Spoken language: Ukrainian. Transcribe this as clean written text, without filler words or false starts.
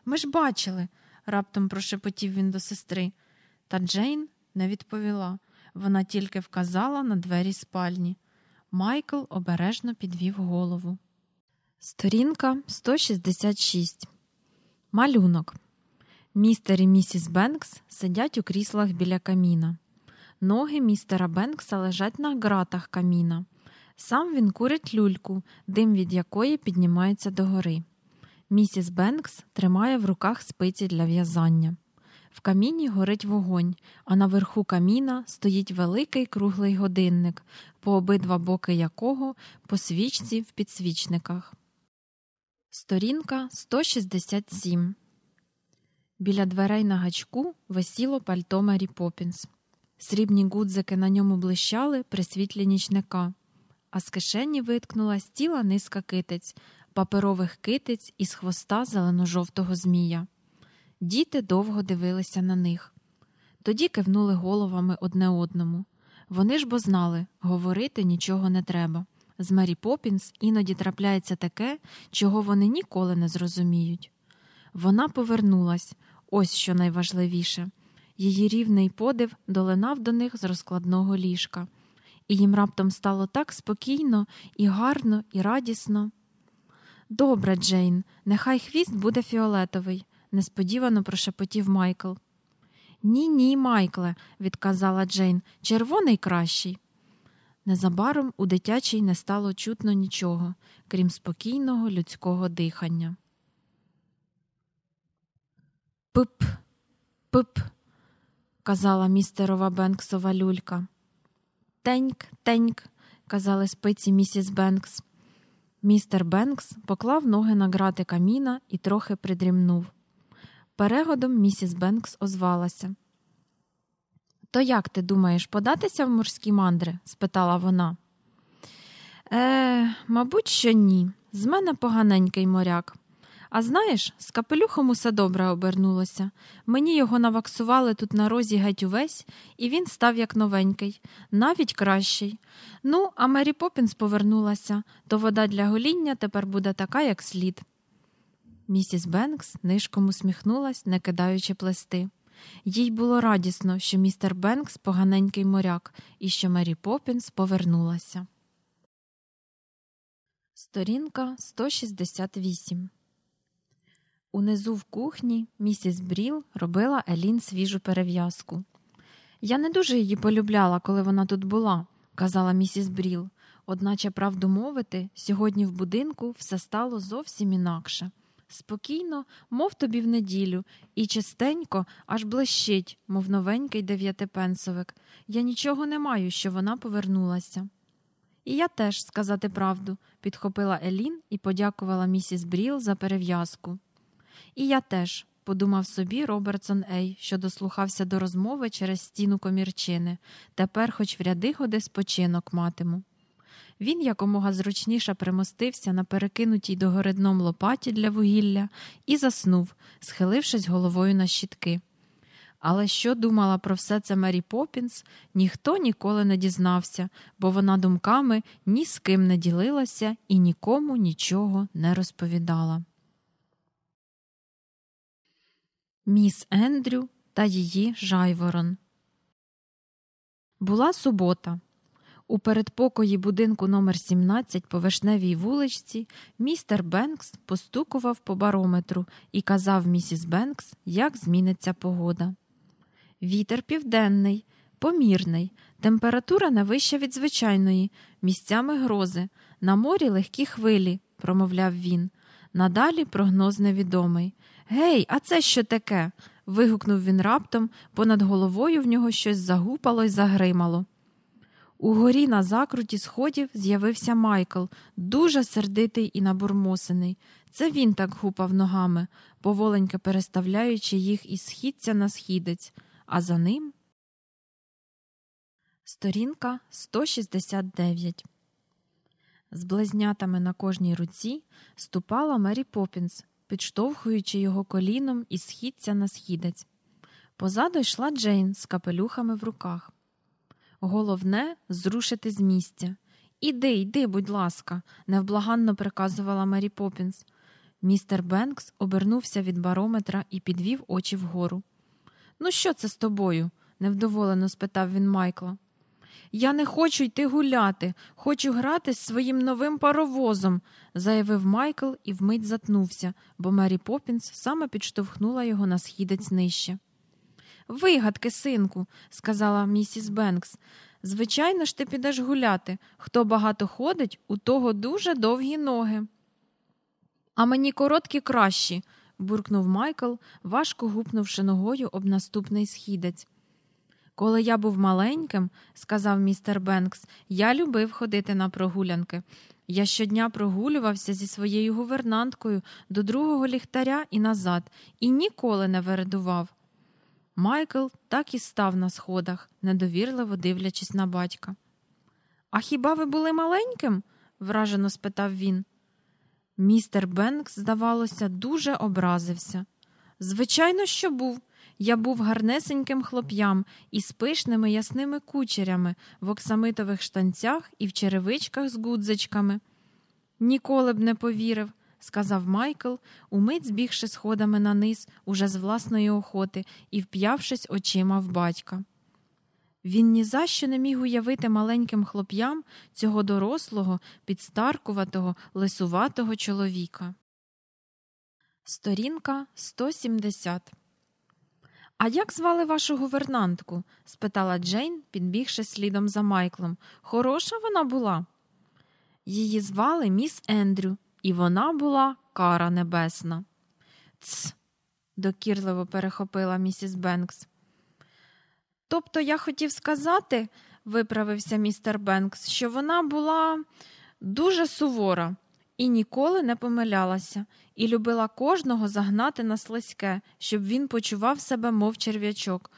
Ми ж бачили!» – раптом прошепотів він до сестри. Та Джейн не відповіла. Вона тільки вказала на двері спальні. Майкл обережно підвів голову. Сторінка 166. Малюнок. Містер і місіс Бенкс сидять у кріслах біля каміна. Ноги містера Бенкса лежать на ґратах каміна. Сам він курить люльку, дим від якої піднімається догори. Місіс Бенкс тримає в руках спиці для в'язання. В каміні горить вогонь, а наверху каміна стоїть великий круглий годинник, по обидва боки якого по свічці в підсвічниках. Сторінка 167. Біля дверей на гачку висіло пальто Мері Поппінс. Срібні гудзики на ньому блищали при світлі нічника, а з кишені виткнулась ціла низка китиць, паперових китиць із хвоста зелено-жовтого змія. Діти довго дивилися на них. Тоді кивнули головами одне одному. Вони ж бо знали, говорити нічого не треба. З Мері Поппінс іноді трапляється таке, чого вони ніколи не зрозуміють. Вона повернулась, ось що найважливіше. Її рівний подив долинав до них з розкладного ліжка. І їм раптом стало так спокійно, і гарно, і радісно. «Добре, Джейн, нехай хвіст буде фіолетовий», – несподівано прошепотів Майкл. «Ні, Майкле», – відказала Джейн, – «червоний кращий». Незабаром у дитячій не стало чутно нічого, крім спокійного людського дихання. «Пип, пип», – казала містерова Бенксова люлька. «Теньк, теньк», – казали спиці місіс Бенкс. Містер Бенкс поклав ноги на грати каміна і трохи придрімнув. Перегодом місіс Бенкс озвалася. «То як ти думаєш, податися в морські мандри?» – спитала вона. Мабуть, що ні. З мене поганенький моряк. А знаєш, з капелюхом усе добре обернулося. Мені його наваксували тут на розі геть увесь, і він став як новенький, навіть кращий. Ну, а Мері Поппінс повернулася, то вода для гоління тепер буде така, як слід». Місіс Бенкс нишком усміхнулась, не кидаючи плести. Їй було радісно, що містер Бенкс поганенький моряк і що Мері Поппінс повернулася. Сторінка 168. Унизу в кухні місіс Бріл робила Елін свіжу перев'язку. «Я не дуже її полюбляла, коли вона тут була», – казала місіс Бріл. «Одначе, правду мовити, сьогодні в будинку все стало зовсім інакше. Спокійно, мов тобі в неділю, і чистенько, аж блищить, мов новенький 9-пенсовик. Я нічого не маю, що вона повернулася». «І я теж, сказати правду», – підхопила Елін і подякувала місіс Бріл за перев'язку. «І я теж», – подумав собі Робертсон Ей, що дослухався до розмови через стіну комірчини. «Тепер хоч в ряди годи спочинок матиму». Він якомога зручніше примостився на перекинутій догори дном лопаті для вугілля і заснув, схилившись головою на щітки. Але що думала про все це Мері Поппінс, ніхто ніколи не дізнався, бо вона думками ні з ким не ділилася і нікому нічого не розповідала. Міс Ендрю та її жайворон. Була субота. У передпокої будинку номер 17 по Вишневій вуличці містер Бенкс постукував по барометру і казав місіс Бенкс, як зміниться погода. Вітер південний, помірний, температура не вища від звичайної, місцями грози, на морі легкі хвилі, промовляв він. Надалі прогноз невідомий. «Гей, а це що таке?» – вигукнув він раптом, бо над головою в нього щось загупало й загримало. Угорі на закруті сходів з'явився Майкл, дуже сердитий і набурмосений. Це він так гупав ногами, поволеньки переставляючи їх із східця на східець, а за ним... Сторінка 169. З близнятами на кожній руці ступала Мері Поппінс, підштовхуючи його коліном із східця на східець. Позаду йшла Джейн з капелюхами в руках. Головне – зрушити з місця. Іди, будь ласка», – невблаганно приказувала Мері Поппінс. Містер Бенкс обернувся від барометра і підвів очі вгору. «Ну що це з тобою?» – невдоволено спитав він Майкла. «Я не хочу йти гуляти, хочу грати з своїм новим паровозом», – заявив Майкл і вмить затнувся, бо Мері Поппінс саме підштовхнула його на східець нижче. «Вигадки, синку», – сказала місіс Бенкс. «Звичайно ж ти підеш гуляти. Хто багато ходить, у того дуже довгі ноги». «А мені короткі кращі», – буркнув Майкл, важко гупнувши ногою об наступний східець. «Коли я був маленьким, – сказав містер Бенкс, – я любив ходити на прогулянки. Я щодня прогулювався зі своєю гувернанткою до другого ліхтаря і назад, і ніколи не вередував». Майкл так і став на сходах, недовірливо дивлячись на батька. «А хіба ви були маленьким?» – вражено спитав він. Містер Бенкс, здавалося, дуже образився. «Звичайно, що був. Я був гарнесеньким хлоп'ям із пишними ясними кучерями, в оксамитових штанцях і в черевичках з гудзичками». «Ніколи б не повірив», – сказав Майкл, умить збігши сходами на низ уже з власної охоти і вп'явшись очима в батька. Він ні за що не міг уявити маленьким хлоп'ям цього дорослого, підстаркуватого, лисуватого чоловіка. Сторінка 170. «А як звали вашу гувернантку?» – спитала Джейн, підбігши слідом за Майклом. «Хороша вона була?» «Її звали міс Ендрю, і вона була кара небесна». «Тсс!» – докірливо перехопила місіс Бенкс. «Тобто я хотів сказати, – виправився містер Бенкс, – що вона була дуже сувора і ніколи не помилялася, і любила кожного загнати на слизьке, щоб він почував себе мов черв'ячок.